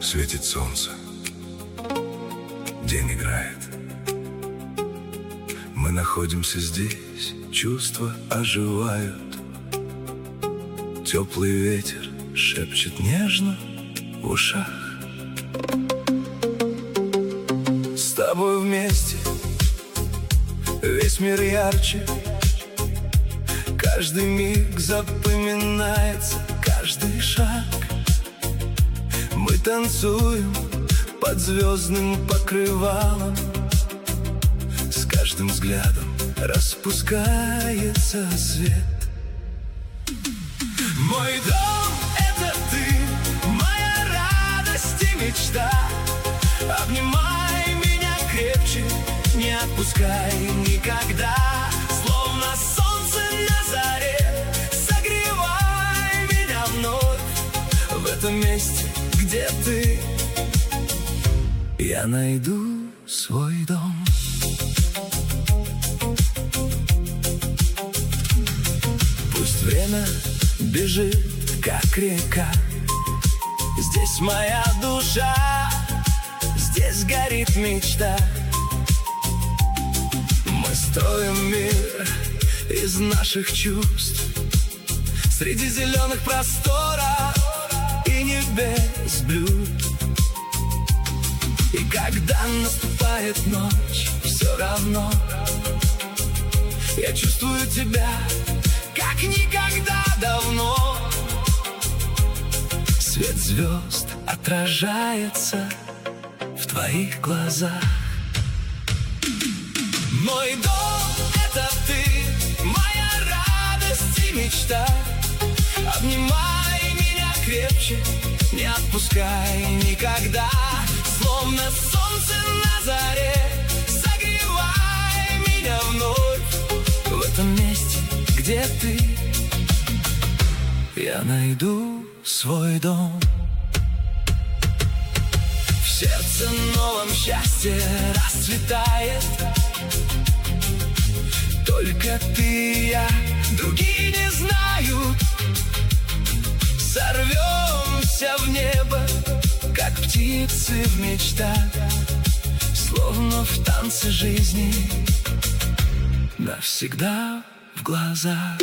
Светит солнце, день играет. Мы находимся здесь, чувства оживают. Теплый ветер шепчет нежно в ушах. С тобой вместе весь мир ярче. Каждый миг запоминается, каждый шаг. Мы танцуем под звездным покрывалом. С каждым взглядом распускается свет. Мой дом — это ты, моя радость и мечта. Обнимай меня крепче, не отпускай никогда. Словно солнце на заре, согревай меня вновь. В этом месте, где ты, я найду свой дом. Пусть время бежит, как река. Здесь моя душа, здесь горит мечта. Мы строим мир из наших чувств среди зеленых просторов и небес блюд. И когда наступает ночь, все равно я чувствую тебя, как никогда давно. Свет звезд отражается в твоих глазах. Мой дом — это ты, моя радость и мечта. Обнимай меня крепче, не отпускай никогда. Словно солнце на заре, согревай меня вновь. В этом месте, где ты, я найду свой дом. В сердце новом счастье расцветает. Только ты и я, другие не знают. Сорвемся в небо, как птицы в мечтах. Словно в танце жизни, навсегда в глазах.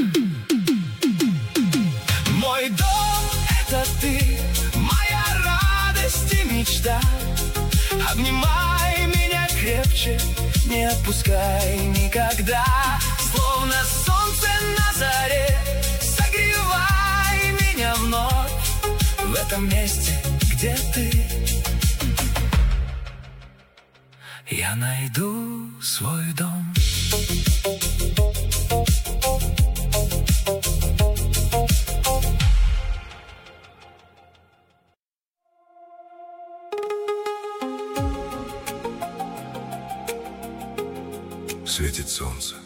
Мой дом — это ты, моя радость и мечта. Обнимай меня крепче, не отпускай никогда. Словно солнце на заре, согревай меня вновь. В этом месте, где ты, я найду свой дом. Светит солнце,